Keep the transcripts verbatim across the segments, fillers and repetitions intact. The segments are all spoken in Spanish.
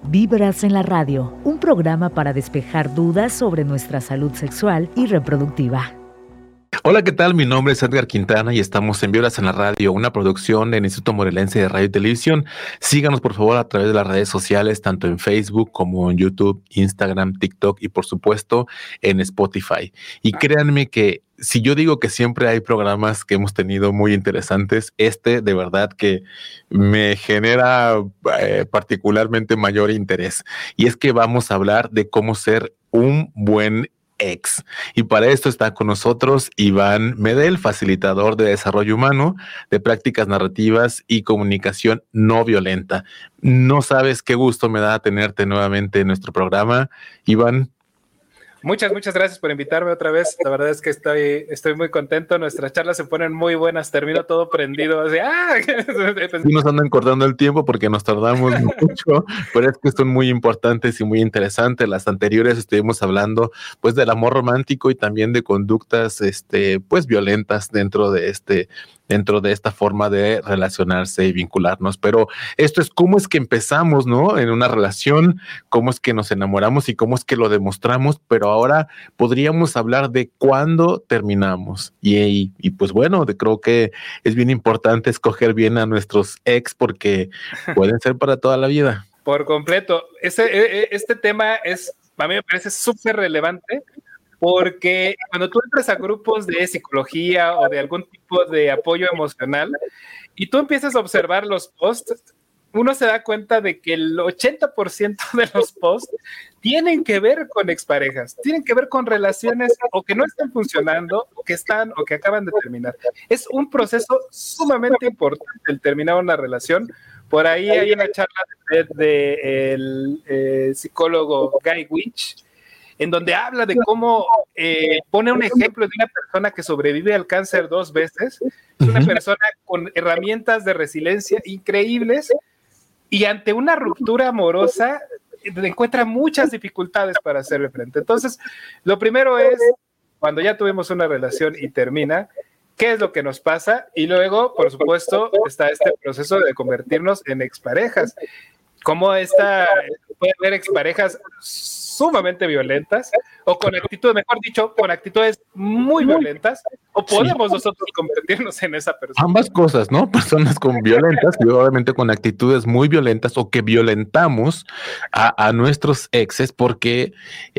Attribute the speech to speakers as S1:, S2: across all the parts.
S1: Vibras en la Radio, un programa para despejar dudas sobre nuestra salud sexual y reproductiva.
S2: Hola, ¿qué tal? Mi nombre es Edgar Quintana y estamos en Vibras en la Radio, una producción del Instituto Morelense de Radio y Televisión. Síganos, por favor, a través de las redes sociales, tanto en Facebook como en YouTube, Instagram, TikTok y, por supuesto, en Spotify. Y créanme que si yo digo que siempre hay programas que hemos tenido muy interesantes, este de verdad que me genera eh, particularmente mayor interés. Y es que vamos a hablar de cómo ser un buen ex. Y para esto está con nosotros Iván Medel, facilitador de desarrollo humano, de prácticas narrativas y comunicación no violenta. No sabes qué gusto me da tenerte nuevamente en nuestro programa, Iván.
S3: Muchas, muchas gracias por invitarme otra vez. La verdad es que estoy, estoy muy contento. Nuestras charlas se ponen muy buenas. Termino todo prendido. Así, ¡ah!
S2: Sí, nos andan cortando el tiempo porque nos tardamos mucho, pero es que son muy importantes y muy interesantes. Las anteriores estuvimos hablando pues del amor romántico y también de conductas este, pues violentas dentro de este dentro de esta forma de relacionarse y vincularnos. Pero esto es cómo es que empezamos, ¿no? En una relación, cómo es que nos enamoramos y cómo es que lo demostramos, pero ahora podríamos hablar de cuándo terminamos. Y, y, y pues bueno, de, creo que es bien importante escoger bien a nuestros ex porque pueden ser para toda la vida.
S3: Por completo. Este, este tema es, a mí me parece súper relevante. Porque cuando tú entras a grupos de psicología o de algún tipo de apoyo emocional y tú empiezas a observar los posts, uno se da cuenta de que el ochenta por ciento de los posts tienen que ver con exparejas, tienen que ver con relaciones o que no están funcionando, o que están o que acaban de terminar. Es un proceso sumamente importante el terminar una relación. Por ahí hay una charla de, de el eh, psicólogo Guy Winch, en donde habla de cómo eh, pone un ejemplo de una persona que sobrevive al cáncer dos veces. Es una persona con herramientas de resiliencia increíbles y ante una ruptura amorosa encuentra muchas dificultades para hacerle frente. Entonces, lo primero es, cuando ya tuvimos una relación y termina, ¿qué es lo que nos pasa? Y luego, por supuesto, está este proceso de convertirnos en exparejas. Cómo esta, puede haber exparejas sumamente violentas o con actitudes, mejor dicho, con actitudes muy violentas, o podemos sí. nosotros convertirnos en esa persona.
S2: Ambas cosas, ¿no? Personas con violentas y obviamente con actitudes muy violentas o que violentamos a, a nuestros exes porque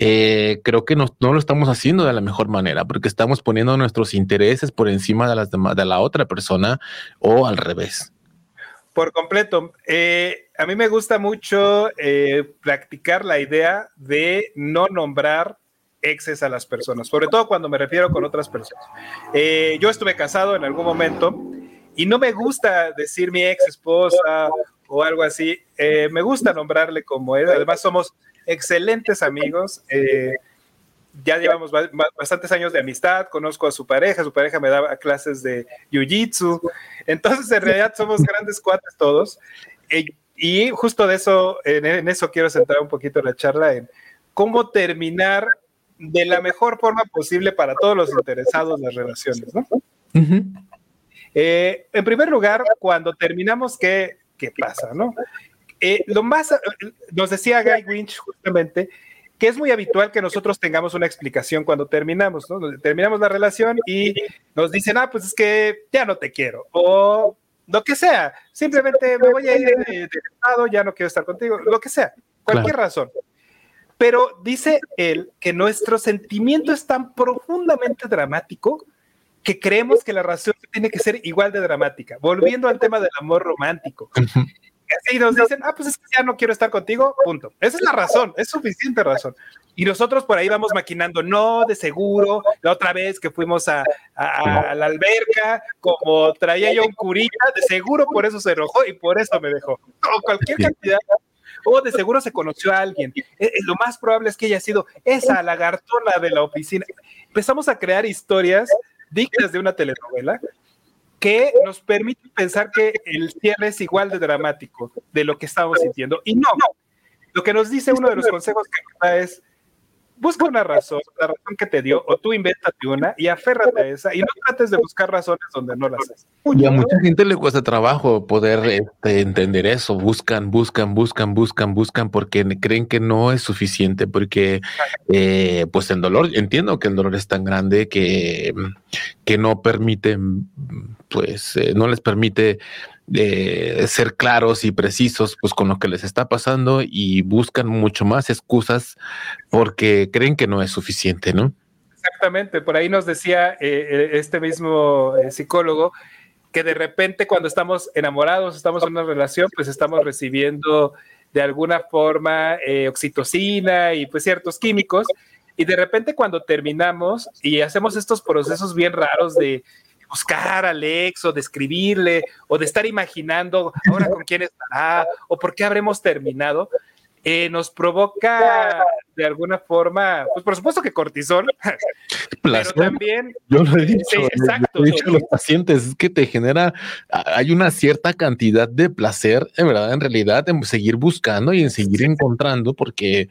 S2: eh, creo que no, no lo estamos haciendo de la mejor manera porque estamos poniendo nuestros intereses por encima de, las demás, de la otra persona o al revés.
S3: Por completo. Eh, a mí me gusta mucho eh, practicar la idea de no nombrar exes a las personas, sobre todo cuando me refiero con otras personas. Eh, yo estuve casado en algún momento y no me gusta decir mi ex esposa o algo así. Eh, me gusta nombrarle como él. Además, somos excelentes amigos. Eh, ya llevamos bastantes años de amistad, conozco a su pareja, su pareja me daba clases de jiu-jitsu, entonces en realidad somos grandes cuates todos, e, y justo de eso, en, en eso quiero centrar un poquito la charla, en cómo terminar de la mejor forma posible para todos los interesados en las relaciones, ¿no? Uh-huh. Eh, en primer lugar, cuando terminamos, ¿qué, qué pasa, no? Eh, lo más, nos decía Guy Winch justamente, que es muy habitual que nosotros tengamos una explicación cuando terminamos, ¿no? Terminamos la relación y nos dicen, ah, pues es que ya no te quiero, o lo que sea, simplemente me voy a ir de, de estado, ya no quiero estar contigo, lo que sea, cualquier claro. razón. Pero dice él que nuestro sentimiento es tan profundamente dramático que creemos que la relación tiene que ser igual de dramática, volviendo al tema del amor romántico. Y nos dicen, ah, pues es que ya no quiero estar contigo, punto. Esa es la razón, es suficiente razón. Y nosotros por ahí vamos maquinando, no, de seguro, la otra vez que fuimos a, a, a la alberca, como traía yo un curita, de seguro por eso se enojó y por eso me dejó. O cualquier cantidad, o de seguro se conoció a alguien. Eh, lo más probable es que haya sido esa lagartona de la oficina. Empezamos a crear historias dignas de una telenovela, que nos permite pensar que el cierre es igual de dramático de lo que estamos sintiendo. Y no, lo que nos dice uno de los consejos que nos da es, busca una razón, la razón que te dio, o tú invéntate una y aférrate a esa, y no trates de buscar razones donde no las has.
S2: Y a mucha gente le cuesta trabajo poder este, entender eso. Buscan, buscan, buscan, buscan, buscan, porque creen que no es suficiente, porque eh, pues el dolor, entiendo que el dolor es tan grande que, que no permite, pues eh, no les permite de ser claros y precisos pues con lo que les está pasando, y buscan mucho más excusas porque creen que no es suficiente, ¿no?
S3: Exactamente, por ahí nos decía eh, este mismo eh, psicólogo que de repente cuando estamos enamorados, estamos en una relación, pues estamos recibiendo de alguna forma eh, oxitocina y pues ciertos químicos, y de repente cuando terminamos y hacemos estos procesos bien raros de buscar al ex o de escribirle o de estar imaginando ahora con quién estará o por qué habremos terminado, eh, nos provoca de alguna forma, pues por supuesto que cortisol,
S2: Placer.
S3: pero también...
S2: Yo lo he dicho,
S3: sí, exacto,
S2: lo he dicho a los pacientes, es que te genera, hay una cierta cantidad de placer, en verdad, en realidad, en seguir buscando y en seguir encontrando, porque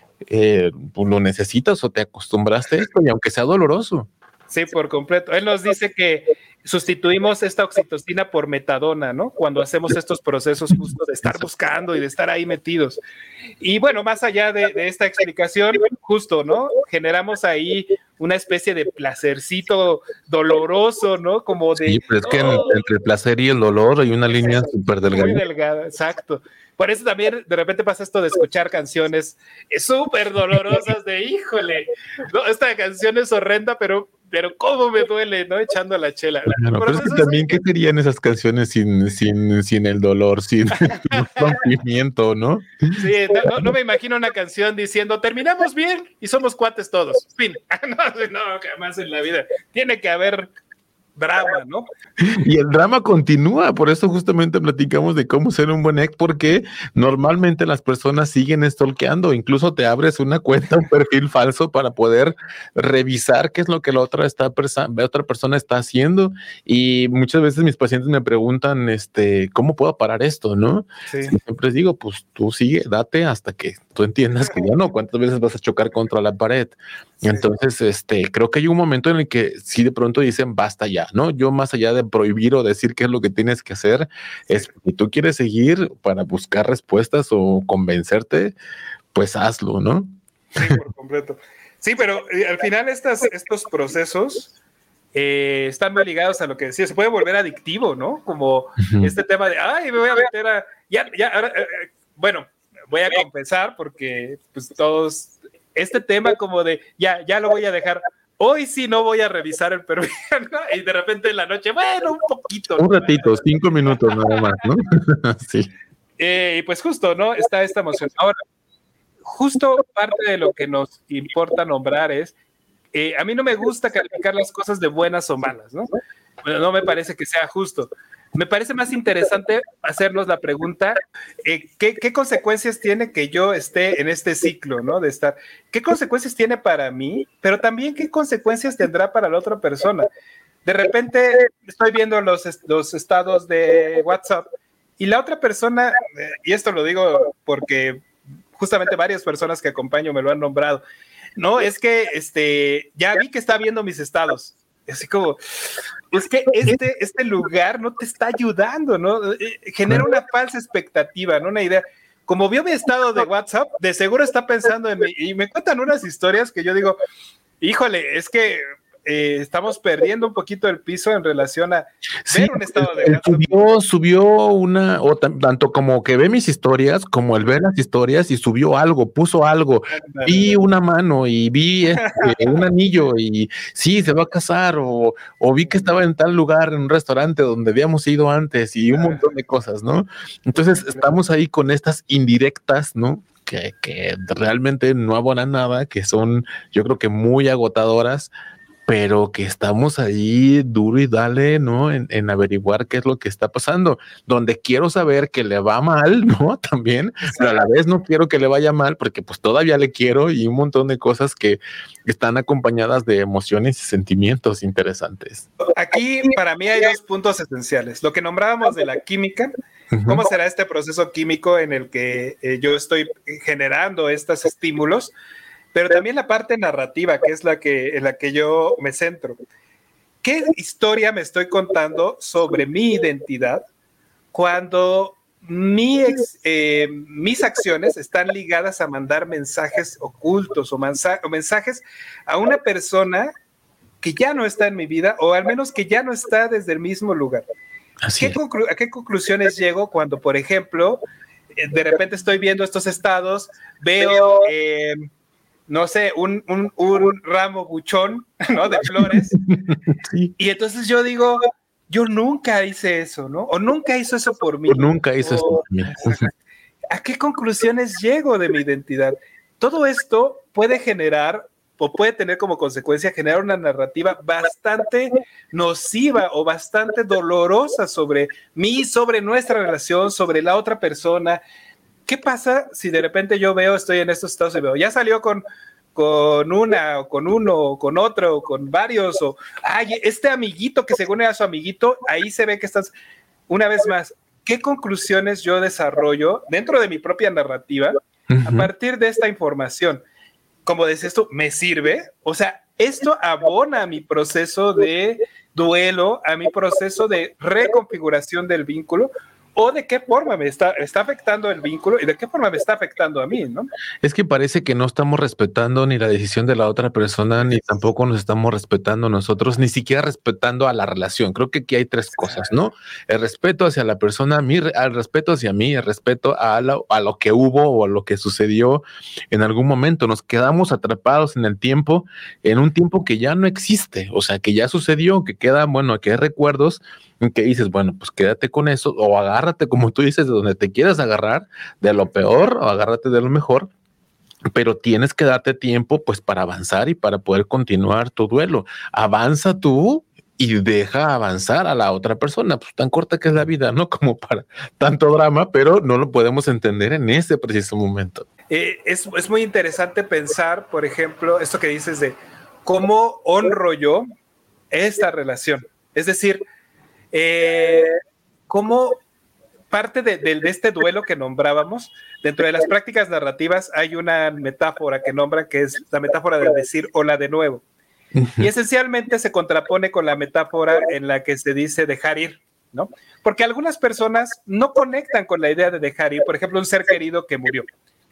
S2: eh, pues lo necesitas o te acostumbraste a esto, y aunque sea doloroso.
S3: Sí, por completo. Él nos dice que sustituimos esta oxitocina por metadona, ¿no? Cuando hacemos estos procesos justo de estar buscando y de estar ahí metidos. Y bueno, más allá de, de esta explicación, justo, ¿no? Generamos ahí una especie de placercito doloroso, ¿no? Como de...
S2: Sí, pero es que oh, entre el placer y el dolor hay una línea súper delgada.
S3: Muy delgada, exacto. Por eso también de repente pasa esto de escuchar canciones súper dolorosas de híjole, ¿no? Esta canción es horrenda, pero, pero cómo me duele, ¿no? Echando la chela.
S2: Bueno, pero es que también, ¿qué serían esas canciones sin, sin, sin el dolor, sin el rompimiento, ¿no?
S3: Sí, no, no me imagino una canción diciendo, terminamos bien y somos cuates todos. Fin. No, no, jamás en la vida. Tiene que haber drama, ¿no?
S2: Y el drama continúa, por eso justamente platicamos de cómo ser un buen ex, porque normalmente las personas siguen stalkeando, incluso te abres una cuenta, un perfil falso para poder revisar qué es lo que la otra, está persa- la otra persona está haciendo, y muchas veces mis pacientes me preguntan, este, ¿cómo puedo parar esto, no?
S3: Sí.
S2: Y siempre les digo, pues tú sigue, date hasta que tú entiendas que ya no, cuántas veces vas a chocar contra la pared. Sí. Entonces, este, creo que hay un momento en el que sí de pronto dicen, basta ya, ¿no? Yo más allá de prohibir o decir qué es lo que tienes que hacer, sí. es si tú quieres seguir para buscar respuestas o convencerte, pues hazlo, ¿no?
S3: Sí, por completo. Sí, pero eh, al final estas, estos procesos eh, están muy ligados a lo que decía, se puede volver adictivo, ¿no? Como uh-huh. este tema de, ay, me voy a meter a, ya, ya, ahora, eh, bueno, voy a compensar porque pues todos, este tema como de, ya, ya lo voy a dejar. Hoy sí no voy a revisar el perfil, ¿no? Y de repente en la noche, bueno, un poquito.
S2: Un ratito, ¿no? Cinco minutos nada más, ¿no? Sí.
S3: Eh, y pues justo, ¿no? Está esta emoción. Ahora, justo parte de lo que nos importa nombrar es, eh, a mí no me gusta calificar las cosas de buenas o malas, ¿no? Bueno, no me parece que sea justo. Me parece más interesante hacernos la pregunta, eh, ¿qué, ¿qué consecuencias tiene que yo esté en este ciclo, ¿no? De estar, ¿qué consecuencias tiene para mí? Pero también, ¿qué consecuencias tendrá para la otra persona? De repente, estoy viendo los, los estados de WhatsApp y la otra persona, eh, y esto lo digo porque justamente varias personas que acompaño me lo han nombrado, no, es que este, ya vi que está viendo mis estados. Así como, es que este, este lugar no te está ayudando, ¿no? Genera una falsa expectativa, ¿no? Una idea. Como vio mi estado de WhatsApp, de seguro está pensando en mí. Y me cuentan unas historias que yo digo, híjole, es que eh, estamos perdiendo un poquito el piso en relación a
S2: sí,
S3: ver un estado de
S2: WhatsApp. Subió, subió una, o t- tanto como que ve mis historias, como el ver las historias y subió algo, puso algo. Vi una mano y vi este, un anillo y sí, se va a casar, o, o vi que estaba en tal lugar, en un restaurante donde habíamos ido antes y un montón de cosas, ¿no? Entonces estamos ahí con estas indirectas, ¿no? Que, que realmente no abonan nada, que son, yo creo que muy agotadoras, pero que estamos ahí duro y dale, ¿no? En, en averiguar qué es lo que está pasando, donde quiero saber que le va mal, ¿no? También, pero a la vez no quiero que le vaya mal porque pues todavía le quiero, y un montón de cosas que están acompañadas de emociones y sentimientos interesantes.
S3: Aquí para mí hay dos puntos esenciales. Lo que nombrábamos de la química, ¿cómo será este proceso químico en el que eh, yo estoy generando estos estímulos? pero también la parte narrativa, que es la que, en la que yo me centro. ¿Qué historia me estoy contando sobre mi identidad cuando mi ex, eh, mis acciones están ligadas a mandar mensajes ocultos o, mensa- o mensajes a una persona que ya no está en mi vida, o al menos que ya no está desde el mismo lugar?
S2: Así
S3: ¿Qué conclu- ¿A qué conclusiones llego cuando, por ejemplo, eh, de repente estoy viendo estos estados, veo, eh, no sé, un, un, un ramo buchón, ¿no?, de flores,
S2: sí.
S3: y entonces yo digo, yo nunca hice eso, ¿no? O nunca hizo eso por mí.
S2: O nunca hizo eso
S3: O,
S2: por mí.
S3: ¿a qué conclusiones llego de mi identidad? Todo esto puede generar o puede tener como consecuencia generar una narrativa bastante nociva o bastante dolorosa sobre mí, sobre nuestra relación, sobre la otra persona. ¿Qué pasa si de repente yo veo, estoy en estos estados y veo, ya salió con, con una, o con uno, o con otro, o con varios, o, ay, este amiguito que según era su amiguito, ahí se ve que estás, una vez más, ¿qué conclusiones yo desarrollo dentro de mi propia narrativa a partir de esta información? Como decías tú, ¿me sirve? O sea, esto abona a mi proceso de duelo, a mi proceso de reconfiguración del vínculo, o de qué forma me está, está afectando el vínculo y de qué forma me está afectando a mí, ¿no?
S2: Es que parece que no estamos respetando ni la decisión de la otra persona, ni tampoco nos estamos respetando nosotros, ni siquiera respetando a la relación. Creo que aquí hay tres cosas, ¿no? El respeto hacia la persona, mi, el respeto hacia mí, el respeto a lo, a lo que hubo o a lo que sucedió en algún momento. Nos quedamos atrapados en el tiempo, en un tiempo que ya no existe, o sea, que ya sucedió, que quedan, bueno, que hay recuerdos, que dices, bueno, pues quédate con eso, o agárrate, como tú dices, de donde te quieras agarrar, de lo peor, o agárrate de lo mejor, pero tienes que darte tiempo, pues, para avanzar y para poder continuar tu duelo. Avanza tú y deja avanzar a la otra persona. Pues tan corta que es la vida, ¿no? Como para tanto drama, pero no lo podemos entender en ese preciso momento.
S3: Eh, es, es muy interesante pensar, por ejemplo, esto que dices de cómo honro yo esta relación. Es decir, Eh, como parte de, de, de este duelo que nombrábamos, dentro de las prácticas narrativas hay una metáfora que nombran, que es la metáfora de decir hola de nuevo. Y esencialmente se contrapone con la metáfora en la que se dice dejar ir, ¿no? Porque algunas personas no conectan con la idea de dejar ir, por ejemplo, un ser querido que murió.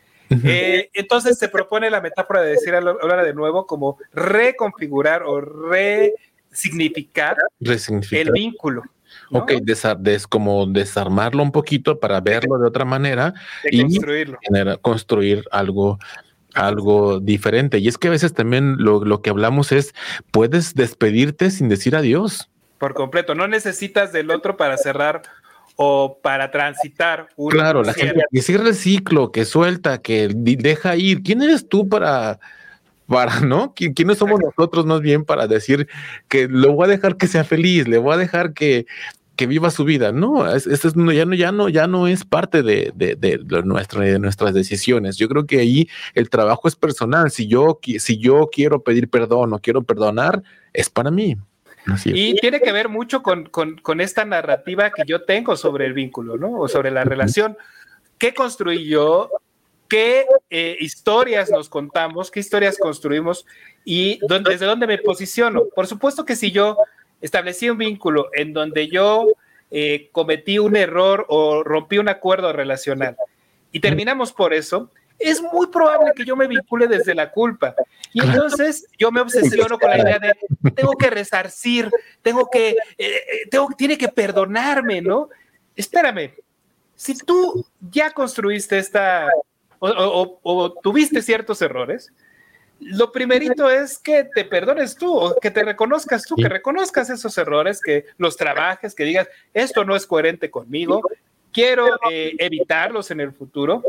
S3: Eh, entonces se propone la metáfora de decir hola de nuevo como reconfigurar o resignificar el vínculo, ¿no?
S2: Ok, desar des como desarmarlo un poquito para verlo de otra manera
S3: de
S2: y
S3: construirlo.
S2: Generar, construir algo, algo diferente. Y es que a veces también lo, lo que hablamos es, puedes despedirte sin decir adiós.
S3: Por completo, no necesitas del otro para cerrar o para transitar un
S2: Claro, la gente que cierra el ciclo, que suelta, que deja ir. ¿Quién eres tú para... para, ¿no? ¿Quiénes somos nosotros más bien para decir que le voy a dejar que sea feliz, le voy a dejar que, que viva su vida? No, es, es, ya no, ya no, ya no es parte de, de, de, de, nuestra, de nuestras decisiones. Yo creo que ahí el trabajo es personal. Si yo, si yo quiero pedir perdón o quiero perdonar, es para mí. Así es.
S3: Y tiene que ver mucho con, con, con esta narrativa que yo tengo sobre el vínculo, ¿no? O sobre la relación. ¿Qué construí yo? ¿Qué eh, historias nos contamos? ¿Qué historias construimos? ¿Y dónde, desde dónde me posiciono? Por supuesto que si yo establecí un vínculo en donde yo eh, cometí un error o rompí un acuerdo relacional y terminamos por eso, es muy probable que yo me vincule desde la culpa. Y entonces yo me obsesiono con la idea de tengo que resarcir, tengo que, eh, tengo, tiene que perdonarme, ¿no? Espérame, si tú ya construiste esta... O, o, o tuviste ciertos errores, lo primerito es que te perdones tú, o que te reconozcas tú, que reconozcas esos errores, que los trabajes, que digas, esto no es coherente conmigo, quiero eh, evitarlos en el futuro,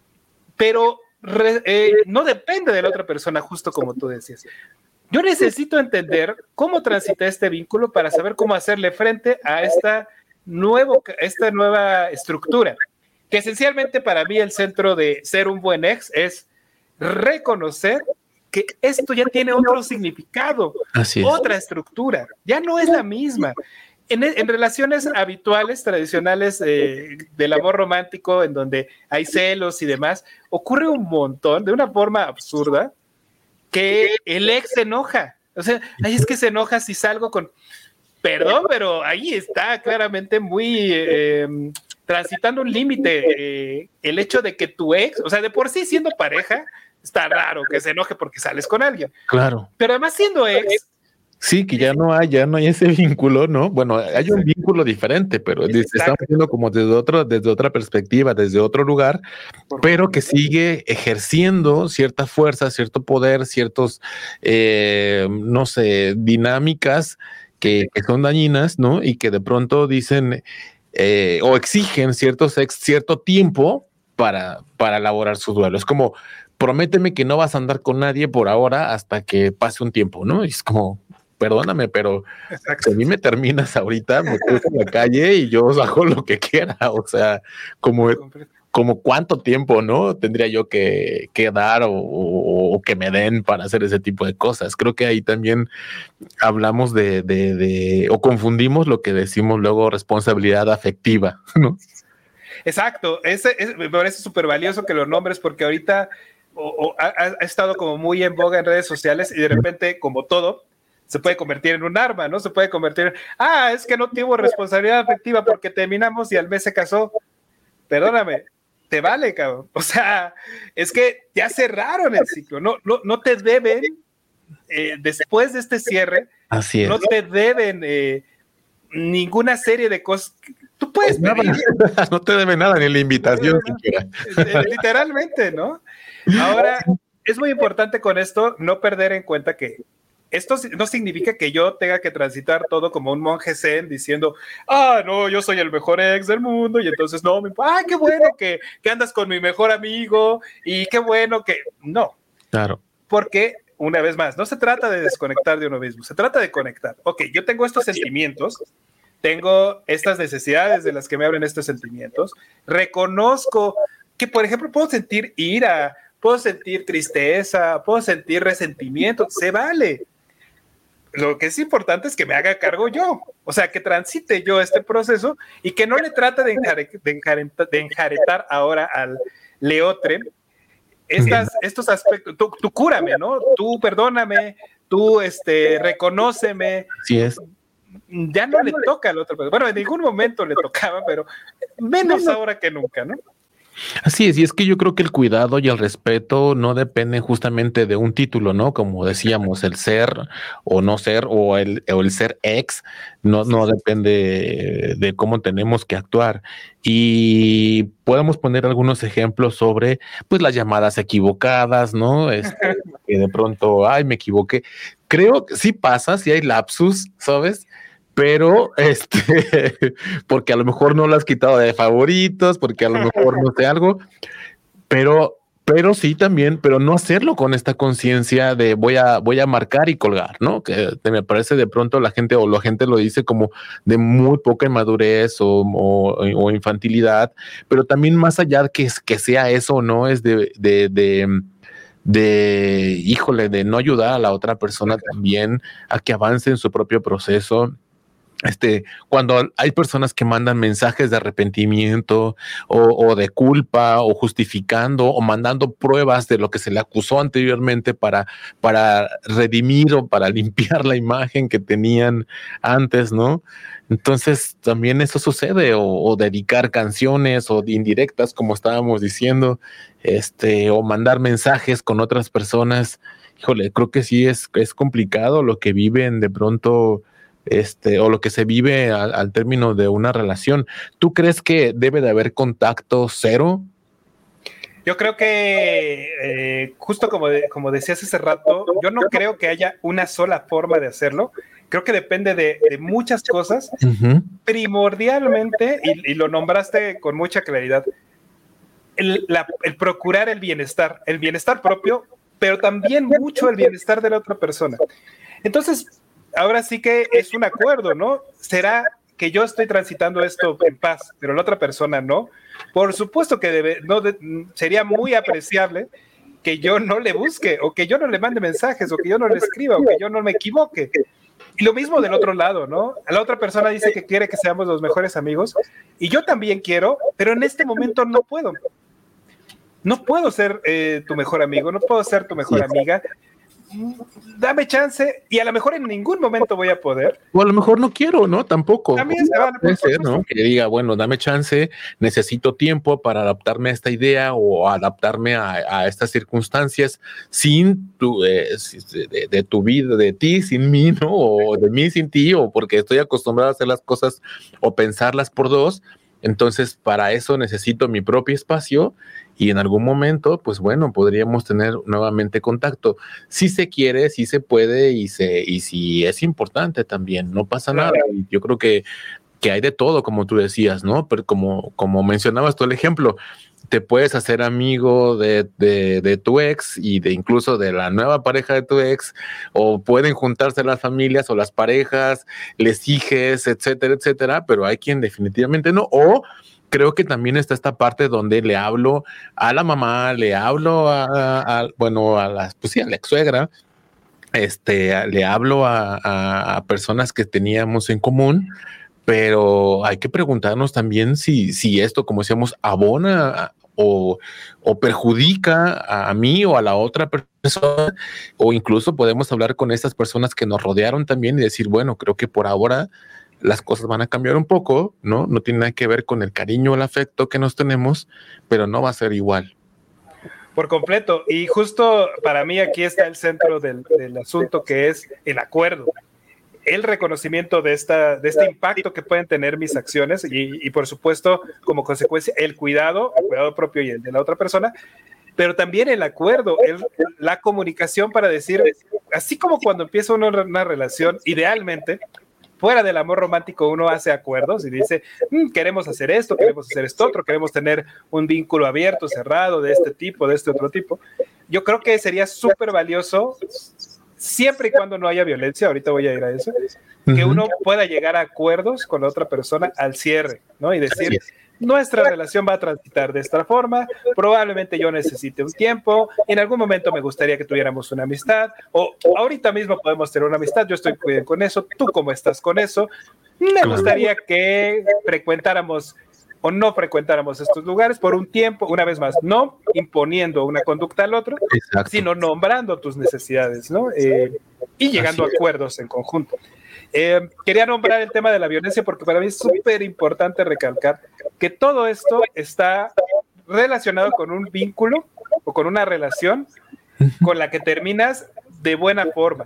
S3: pero re, eh, no depende de la otra persona, justo como tú decías. Yo necesito entender cómo transita este vínculo para saber cómo hacerle frente a esta, nuevo, esta nueva estructura. Que esencialmente para mí el centro de ser un buen ex es reconocer que esto ya tiene otro significado,
S2: Así es.
S3: Otra estructura, ya no es la misma. En, en relaciones habituales, tradicionales eh, del amor romántico, en donde hay celos y demás, ocurre un montón, de una forma absurda, que el ex se enoja. O sea, ay, es que se enoja si salgo con... Perdón, pero ahí está claramente muy eh, transitando un límite. Eh, el hecho de que tu ex, o sea, de por sí siendo pareja, está raro que se enoje porque sales con alguien.
S2: Claro.
S3: Pero además siendo ex...
S2: Sí, que ya no hay, ya no hay ese vínculo, ¿no? Bueno, hay un vínculo diferente, pero Exacto. estamos viendo como desde otro, desde otra perspectiva, desde otro lugar, pero que sigue ejerciendo cierta fuerza, cierto poder, ciertos, eh, no sé, dinámicas que, que son dañinas, ¿no? Y que de pronto dicen eh, o exigen ciertos ex, cierto tiempo para, para elaborar su duelo. Es como, prométeme que no vas a andar con nadie por ahora hasta que pase un tiempo, ¿no? Y es como, perdóname, pero Exacto. si a mí me terminas ahorita, me quedo en la calle y yo hago lo que quiera. O sea, como, como cuánto tiempo, ¿no? Tendría yo que, que dar o, o, o que me den para hacer ese tipo de cosas. Creo que ahí también hablamos de, de, de o confundimos lo que decimos luego responsabilidad afectiva, ¿no?
S3: Exacto. Ese, ese me parece súper valioso que lo nombres porque ahorita o, o ha, ha estado como muy en boga en redes sociales y de repente, como todo, se puede convertir en un arma, ¿no? Se puede convertir en, ah, es que no tuvo responsabilidad afectiva porque terminamos y al mes se casó. Perdóname, te vale, cabrón. O sea, es que ya cerraron el ciclo. No, no, no te deben, eh, después de este cierre,
S2: Así es.
S3: no te deben eh, ninguna serie de cosas. Tú puedes pedir.
S2: No te debe nada, ni la invitación siquiera.
S3: Literalmente, ¿no? Ahora, es muy importante con esto no perder en cuenta que esto no significa que yo tenga que transitar todo como un monje zen diciendo, ah, no, yo soy el mejor ex del mundo y entonces no, me... ah, qué bueno que, que andas con mi mejor amigo y qué bueno que... No.
S2: Claro.
S3: Porque, una vez más, no se trata de desconectar de uno mismo, se trata de conectar. Ok, yo tengo estos sentimientos, tengo estas necesidades de las que me abren estos sentimientos, reconozco que, por ejemplo, puedo sentir ira, puedo sentir tristeza, puedo sentir resentimiento, se vale. Lo que es importante es que me haga cargo yo, o sea, que transite yo este proceso y que no le trate de, enjare, de, enjaretar, de enjaretar ahora al leotre estas, estos aspectos. Tú, tú cúrame, ¿no? Tú perdóname, tú este, reconóceme.
S2: Sí es.
S3: Ya no le toca al otro. Bueno, en ningún momento le tocaba, pero menos ahora que nunca, ¿no?
S2: Así es, y es que yo creo que el cuidado y el respeto no dependen justamente de un título, ¿no? Como decíamos, el ser o no ser, o el, o el ser ex, no, no depende de cómo tenemos que actuar. Y podemos poner algunos ejemplos sobre, pues, las llamadas equivocadas, ¿no? Este, que de pronto, ay, me equivoqué. Creo que sí pasa, sí hay lapsus, ¿sabes? Pero, este, porque a lo mejor no lo has quitado de favoritos, porque a lo mejor no sé algo, pero, pero sí también, pero no hacerlo con esta conciencia de voy a, voy a marcar y colgar, ¿no? Que me parece de pronto la gente o la gente lo dice como de muy poca inmadurez o, o, o infantilidad, pero también más allá que, que sea eso, ¿no? Es de, de, de de, híjole, de no ayudar a la otra persona también a que avance en su propio proceso. Este, cuando hay personas que mandan mensajes de arrepentimiento o, o de culpa o justificando o mandando pruebas de lo que se le acusó anteriormente para, para redimir o para limpiar la imagen que tenían antes, ¿no? Entonces también eso sucede, o, o dedicar canciones o indirectas, como estábamos diciendo, este, o mandar mensajes con otras personas. Híjole, creo que sí es, es complicado lo que viven de pronto, este, o lo que se vive al, al término de una relación. ¿Tú crees que debe de haber contacto cero?
S3: Yo creo que, eh, justo como, de, como decías hace rato, yo no creo que haya una sola forma de hacerlo. Creo que depende de, de muchas cosas. Uh-huh. Primordialmente, y, y lo nombraste con mucha claridad, el, la, el procurar el bienestar, el bienestar propio, pero también mucho el bienestar de la otra persona. Entonces, ahora sí que es un acuerdo, ¿no? Será que yo estoy transitando esto en paz, pero la otra persona no. Por supuesto que debe, no de, sería muy apreciable que yo no le busque, o que yo no le mande mensajes, o que yo no le escriba, o que yo no me equivoque. Y lo mismo del otro lado, ¿no? La otra persona dice que quiere que seamos los mejores amigos, y yo también quiero, pero en este momento no puedo. No puedo ser eh, tu mejor amigo, no puedo ser tu mejor amiga, dame chance, y a lo mejor en ningún momento voy a poder.
S2: O a lo mejor no quiero, ¿no? Tampoco.
S3: También se vale,
S2: puede ser, ¿no? Que diga, bueno, dame chance, necesito tiempo para adaptarme a esta idea o adaptarme a, a estas circunstancias sin tu, eh, de, de tu vida, de ti sin mí, ¿no? O de mí sin ti, o porque estoy acostumbrado a hacer las cosas o pensarlas por dos. Entonces, para eso necesito mi propio espacio y en algún momento, pues bueno, podríamos tener nuevamente contacto. Si se quiere, si se puede y, se, y si es importante también, no pasa nada. Y yo creo que, que hay de todo, como tú decías, ¿no? Pero como, como mencionabas tú el ejemplo, te puedes hacer amigo de, de, de tu ex y de incluso de la nueva pareja de tu ex, o pueden juntarse las familias o las parejas, les hijes, etcétera, etcétera, pero hay quien definitivamente no, o creo que también está esta parte donde le hablo a la mamá, le hablo a, a bueno, a la, pues sí, a la ex suegra, este, le hablo a, a, a personas que teníamos en común, pero hay que preguntarnos también si, si esto, como decíamos, abona o, o perjudica a mí o a la otra persona, o incluso podemos hablar con estas personas que nos rodearon también y decir, bueno, creo que por ahora las cosas van a cambiar un poco, ¿no? No tiene nada que ver con el cariño o el afecto que nos tenemos, pero no va a ser igual.
S3: Por completo, y justo para mí aquí está el centro del, del asunto, que es el acuerdo. El reconocimiento de, esta, de este impacto que pueden tener mis acciones y, y por supuesto como consecuencia el cuidado, el cuidado propio y el de la otra persona, pero también el acuerdo, el, la comunicación para decir, así como cuando empieza una, una relación, idealmente, fuera del amor romántico uno hace acuerdos y dice, mmm, queremos hacer esto, queremos hacer esto otro, queremos tener un vínculo abierto, cerrado, de este tipo, de este otro tipo. Yo creo que sería súper valioso, siempre y cuando no haya violencia, ahorita voy a ir a eso, que uno pueda llegar a acuerdos con la otra persona al cierre, ¿no? Y decir, nuestra relación va a transitar de esta forma, probablemente yo necesite un tiempo, en algún momento me gustaría que tuviéramos una amistad, o ahorita mismo podemos tener una amistad, yo estoy bien con eso, tú cómo estás con eso, me gustaría que frecuentáramos o no frecuentáramos estos lugares por un tiempo, una vez más, no imponiendo una conducta al otro, exacto, sino nombrando tus necesidades, ¿no? Eh, y llegando Así a acuerdos es. en conjunto. Eh, quería nombrar el tema de la violencia porque para mí es súper importante recalcar que todo esto está relacionado con un vínculo o con una relación con la que terminas de buena forma.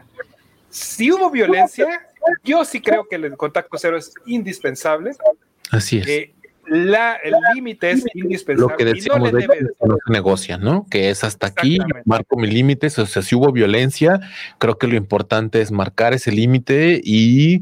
S3: Si hubo violencia, yo sí creo que el contacto cero es indispensable.
S2: Así es.
S3: Eh, La, el límite es indispensable.
S2: Lo que decimos no de debe... que no se negocia, ¿no? Que es hasta aquí, marco mis límites, o sea, si hubo violencia, creo que lo importante es marcar ese límite y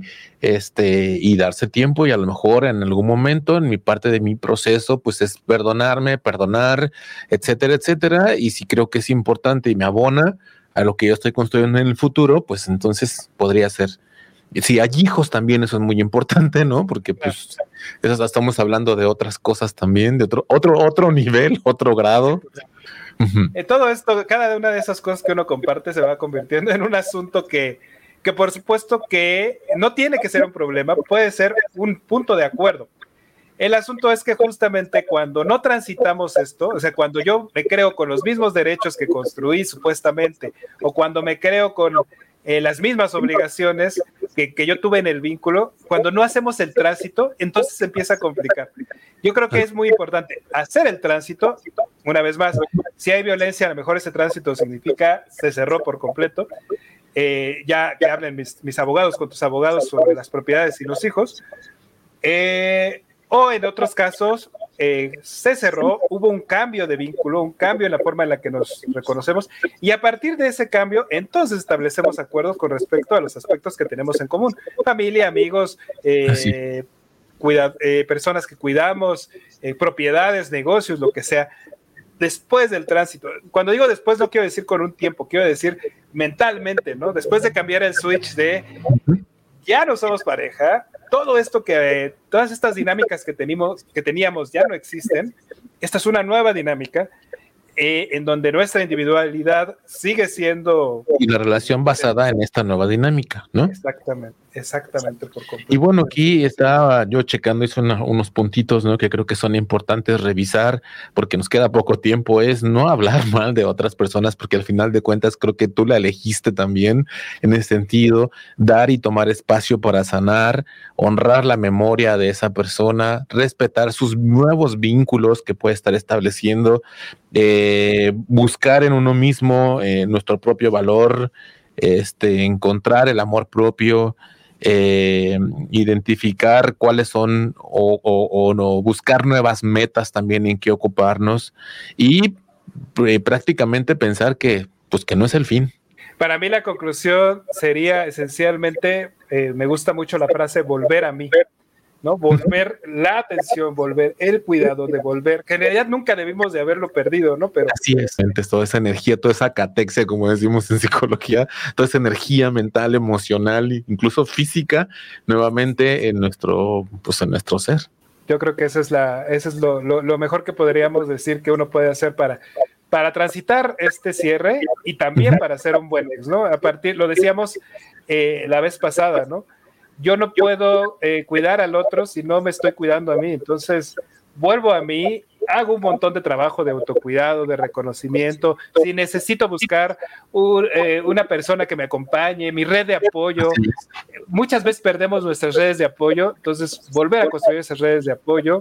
S2: este y darse tiempo y a lo mejor en algún momento en mi parte de mi proceso, pues es perdonarme, perdonar, etcétera, etcétera, y si creo que es importante y me abona a lo que yo estoy construyendo en el futuro, pues entonces podría ser. Si hay hijos también, eso es muy importante, ¿no? Porque pues eso, estamos hablando de otras cosas también, de otro, otro, otro nivel, otro grado.
S3: Eh, todo esto, cada una de esas cosas que uno comparte se va convirtiendo en un asunto que, que por supuesto que no tiene que ser un problema, puede ser un punto de acuerdo. El asunto es que justamente cuando no transitamos esto, o sea, cuando yo me creo con los mismos derechos que construí supuestamente, o cuando me creo con eh, las mismas obligaciones que, que yo tuve en el vínculo, cuando no hacemos el tránsito, entonces se empieza a complicar. Yo creo que es muy importante hacer el tránsito, una vez más, si hay violencia, a lo mejor ese tránsito significa se cerró por completo, eh, ya que hablen mis, mis abogados con tus abogados sobre las propiedades y los hijos, eh, o en otros casos eh, se cerró, hubo un cambio de vínculo, un cambio en la forma en la que nos reconocemos y a partir de ese cambio entonces establecemos acuerdos con respecto a los aspectos que tenemos en común, familia, amigos, eh, cuida, eh, personas que cuidamos, eh, propiedades, negocios, lo que sea, después del tránsito. Cuando digo después no quiero decir con un tiempo, quiero decir mentalmente, ¿no? Después de cambiar el switch de ya no somos pareja, todo esto que, eh, todas estas dinámicas que, tenimos, que teníamos ya no existen, esta es una nueva dinámica eh, en donde nuestra individualidad sigue siendo...
S2: Y la relación basada en esta nueva dinámica, ¿no?
S3: Exactamente. Exactamente, por completo.
S2: Y bueno, aquí estaba yo checando, hice una, unos puntitos, ¿no? Que creo que son importantes revisar, porque nos queda poco tiempo, es no hablar mal de otras personas, porque al final de cuentas creo que tú la elegiste también en ese sentido, dar y tomar espacio para sanar, honrar la memoria de esa persona, respetar sus nuevos vínculos que puede estar estableciendo, eh, buscar en uno mismo eh, nuestro propio valor, este, encontrar el amor propio, Eh, identificar cuáles son o, o, o no, buscar nuevas metas también en qué ocuparnos y eh, prácticamente pensar que, pues, que no es el fin.
S3: Para mí la conclusión sería esencialmente, eh, me gusta mucho la frase volver a mí, ¿no? Volver la atención, volver el cuidado, de volver, que en realidad nunca debimos de haberlo perdido, ¿no? Pero
S2: así es, entonces, toda esa energía, toda esa catexia, como decimos en psicología, toda esa energía mental, emocional, incluso física, nuevamente en nuestro, pues en nuestro ser.
S3: Yo creo que eso es la, eso es lo, lo, lo mejor que podríamos decir que uno puede hacer para, para transitar este cierre y también para ser un buen ex, ¿no? A partir, lo decíamos eh, la vez pasada, ¿no? Yo no puedo eh, cuidar al otro si no me estoy cuidando a mí. Entonces, vuelvo a mí, hago un montón de trabajo de autocuidado, de reconocimiento. Si necesito buscar un, eh, una persona que me acompañe, mi red de apoyo. Muchas veces perdemos nuestras redes de apoyo. Entonces, volver a construir esas redes de apoyo.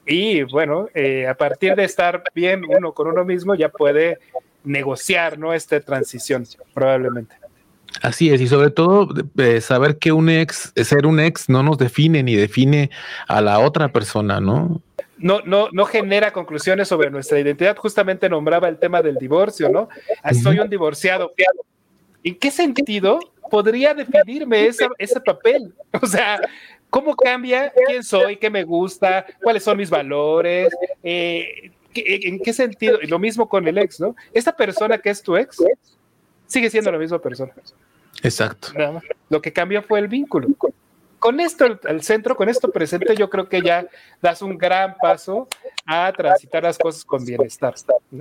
S3: Y bueno, eh, a partir de estar bien uno con uno mismo, ya puede negociar, ¿no? Esta transición, probablemente.
S2: Así es, y sobre todo eh, saber que un ex, ser un ex no nos define ni define a la otra persona, ¿no?
S3: No, no, no genera conclusiones sobre nuestra identidad. Justamente nombraba el tema del divorcio, ¿no? Soy un divorciado. ¿En qué sentido podría definirme esa, ese papel? O sea, ¿cómo cambia quién soy, qué me gusta, cuáles son mis valores? Eh, ¿En qué sentido? Y lo mismo con el ex, ¿no? Esta persona que es tu ex sigue siendo la misma persona.
S2: Exacto.
S3: No, lo que cambió fue el vínculo. Con esto al, al centro, con esto presente, yo creo que ya das un gran paso a transitar las cosas con bienestar, ¿no?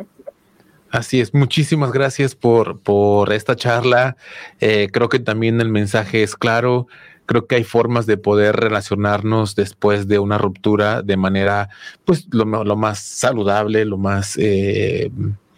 S2: Así es, muchísimas gracias por, por esta charla. Eh, creo que también el mensaje es claro. Creo que hay formas de poder relacionarnos después de una ruptura de manera, pues, lo, lo más saludable, lo más... Eh,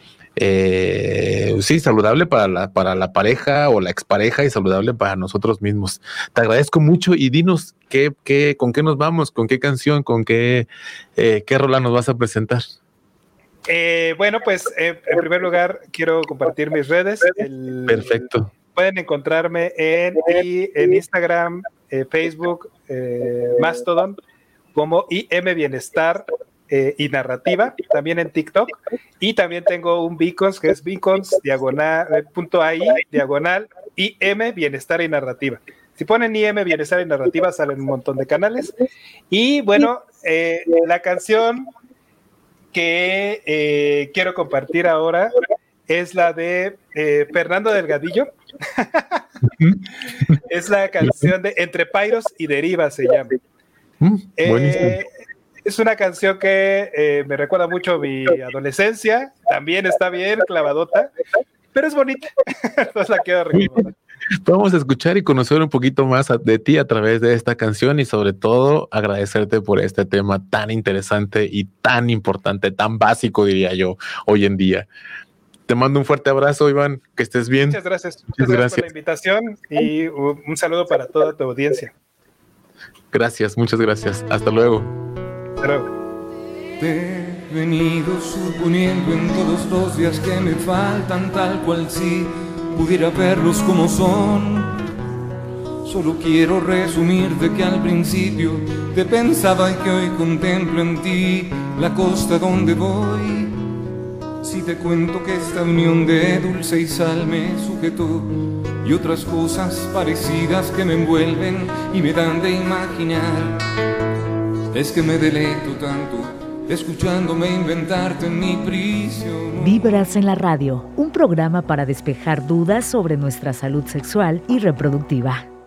S2: Eh, sí, saludable para la, para la pareja o la expareja y saludable para nosotros mismos. Te agradezco mucho y dinos qué, qué, con qué nos vamos, con qué canción, con qué, eh, qué rola nos vas a presentar.
S3: Eh, bueno, pues eh, en primer lugar quiero compartir mis redes. El,
S2: Perfecto.
S3: Pueden encontrarme en, en Instagram, eh, Facebook, eh, Mastodon, como I M Bienestar Eh, y narrativa, también en TikTok, y también tengo un Beacons que es Beacons diagonal, eh, punto ahí, diagonal, I M Bienestar y Narrativa. Si ponen I M Bienestar y Narrativa salen un montón de canales, y bueno, eh, la canción que eh, quiero compartir ahora es la de eh, Fernando Delgadillo. Es la canción de Entre Pairos y Derivas, se llama.
S2: Mm,
S3: eh, Es una canción que eh, me recuerda mucho a mi adolescencia. También está bien, clavadota, pero es bonita. Entonces la quiero recomendar.
S2: Vamos a escuchar y conocer un poquito más de ti a través de esta canción y sobre todo agradecerte por este tema tan interesante y tan importante, tan básico, diría yo, hoy en día. Te mando un fuerte abrazo, Iván, que estés bien.
S3: Muchas gracias. Muchas, Muchas gracias por la invitación y un saludo para toda tu audiencia.
S2: Gracias, muchas gracias. Hasta luego.
S4: Te he venido suponiendo en todos los días que me faltan, tal cual si pudiera verlos como son. Solo quiero resumirte que al principio te pensaba y que hoy contemplo en ti la costa donde voy. Si te cuento que esta unión de dulce y sal me sujetó y otras cosas parecidas que me envuelven y me dan de imaginar, es que me deleito tanto escuchándome inventarte en mi prisión.
S1: Vibras en la radio, un programa para despejar dudas sobre nuestra salud sexual y reproductiva.